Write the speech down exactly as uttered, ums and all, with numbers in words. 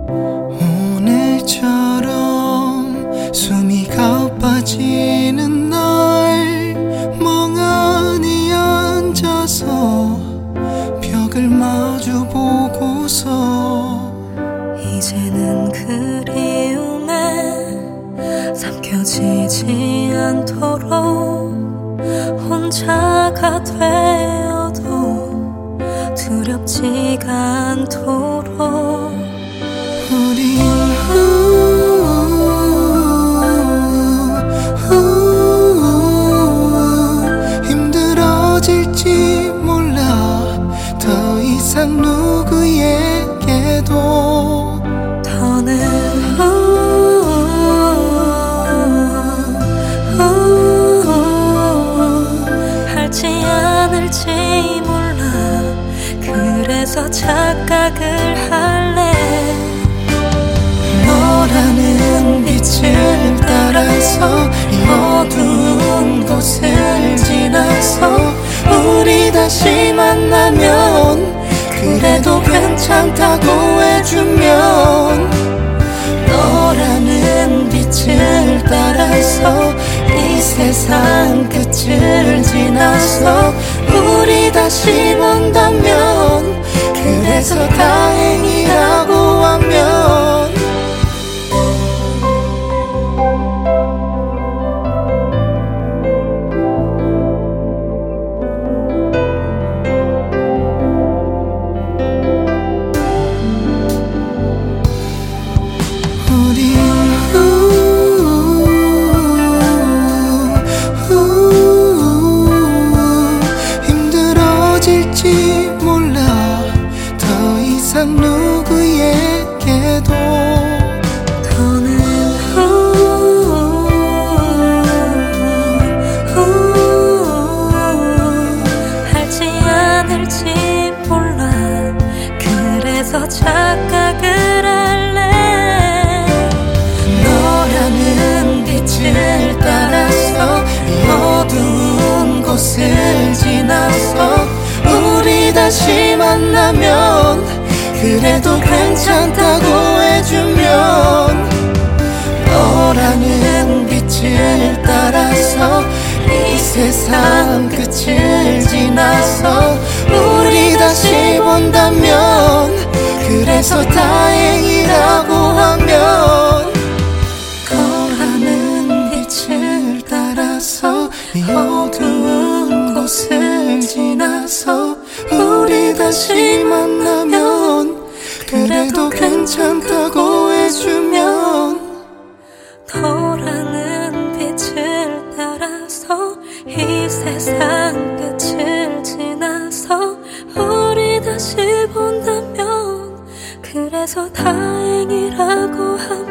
오늘처럼 숨이 가빠지는 날 멍하니 앉아서 벽을 마주 보고서 이제는 그리움에 삼켜지지 않도록 혼자가 되어도 두렵지가 않도록 우린 힘들어질지 몰라 더 이상 누구에게도 더는 할지 않을지 몰라 그래서 착각을 할래 너라는 빛을 따라서 이 어두운 곳을 지나서 우리 다시 만나면 그래도 괜찮다고 해주면 너라는 빛을 따라서 이 세상 끝을 지나서 우리 다시 본다면 그래서 다행이라고 하면 힘들어질지 몰라 더 이상 누구에게도 더는 할지 않을지 몰라 그래서 착각을 할래 너라는 빛을 따라서 이 어두운 곳을 지나서 우리 다시 만나면 그래도 괜찮다고 해주면 너라는 빛을 따라서 이 세상 끝을 지나서 우리 다시 본다면 그래서 다행이라고 하면 너라는 빛을 따라서 이 어두운 곳을 지나서 우리 다시 만나면 그래도 괜찮다고 해주면 너라는 빛을 따라서 이 세상 끝을 지나서 우리 다시 본다면 그래서 다행이라고 하면